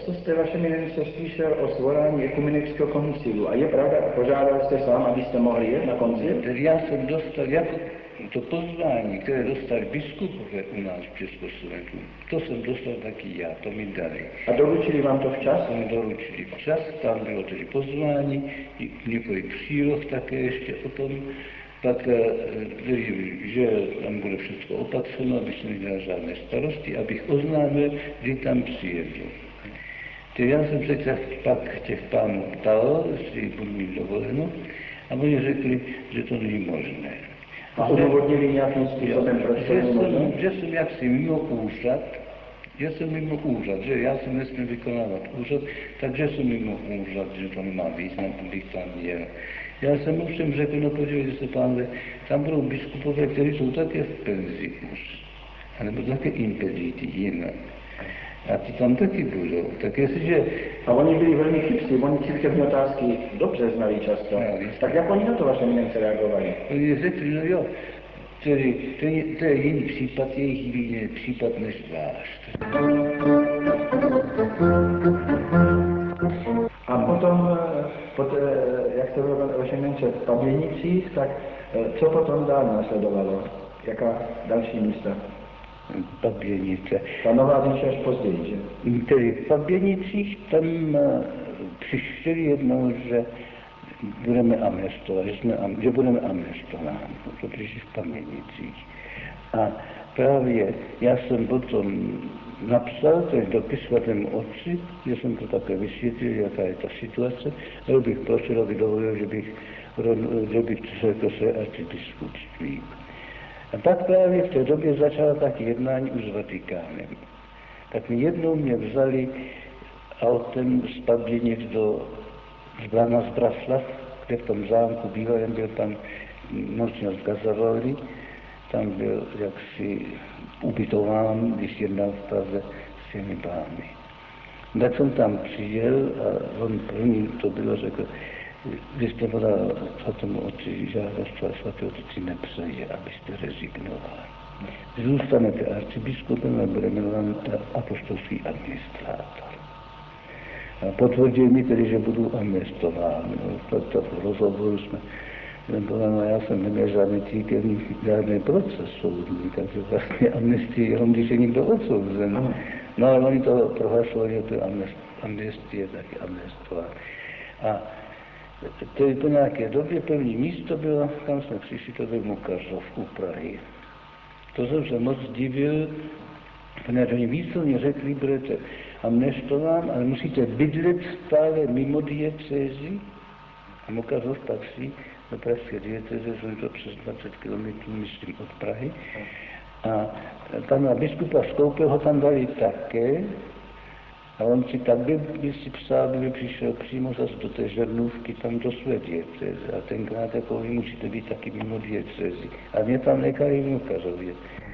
Často jste, vaše eminence, slyšel o svolání ekumenického koncilu. A je pravda, požádal jste sám, abyste mohli jet na koncil? Tedy já jsem dostal jako to pozvání, které dostali biskupové u nás v Československu, to jsem dostal taky já, to mi dali. A doručili vám to včas? To mi doručili včas, tam bylo tedy pozvání, několik příloh také ještě o tom, pak, že tam bude všechno opatřeno, aby se nedělal žádné starosti, abych oznámil, kdy tam přijedu. Tedy já jsem se pak těch pánů ptal, jestli budu mít dovoleno, a oni řekli, že to není možné. A odůvodnili nějakým způsobem, proč to není možné? Že jsem jaksi mimo úřad, že já jsem nesmím vykonávat úřad, takže jsem mimo úřad, že to nemá význam, abych tam jel. Já jsem ovšem řekl, no podívejte se, pánové, tam budou biskupové, kteří jsou také v penzi už, anebo také impediti jinak. A ty tam taky budou. Tak jestliže... A oni byli velmi chytří, oni církevní otázky dobře znali často. No, tak jak oni na to, vaše eminence, reagovali? Oni řekli, no jo, tedy to je jiný případ, jejich jiný případ než váš. A potom, jak se bylo vaše eminence v Paběnicích, tak co potom dál následovalo? Jaká další místa? Paběnice. Ta nová říše až později, že? Tedy v Paběnicích tam přišli jednou, že budeme amnestovat, že budeme amnestováni, to přišli v Paběnicích. A právě já jsem potom napsal ten dopis svatému otci, že jsem to také vysvětlil, jaká je ta situace, ale bych prosil, aby dovolil, že bych řekl své arcibiskupství. A tak právě v té době začala tak jednání už s Vatikánem. Tak jednou mě vzali autem z Paběnic na Zbraslav, kde v tom zámku bývalém byl pan Monsignor Gazzaroli, tam byl jaksi ubytován, když jednal v Praze s těmi pány. Tak jsem tam přijel a on první to bylo, řekl, vy jste podal svatému otci žádost, ale svatý otci nepřeje, abyste rezignoval. Zůstanete arcibiskupem a bude jmenován apoštolský administrátor. A potvrdil mi tedy, že budu amnestován. V rozhovoru jsme no, já jsem neměl žádný proces soudní, takže vlastně amnestii jenom když je někdo odsouzen. No ale oni to prohlasovali, že to je amnestie, taky amnestován. A tedy po nějaké době první místo bylo, tam jsme přišli, to byl Mukařov u Prahy. To jsem se moc divil, protože oni výslovně řekli, budete amnestován, ale musíte bydlet stále mimo diecézi. A Mukařov patří do pražské diecéze, jsou to přes 20 kilometrů, myslím, od Prahy. A pana biskupa Skoupil ho tam dali také, a on si tak by si psal, by přišel přímo zase do té Žernůvky, tam do své diecéze. A tenkrát jako vy musíte být taky mimo diecézi. A mě tam nechali v Mukařově.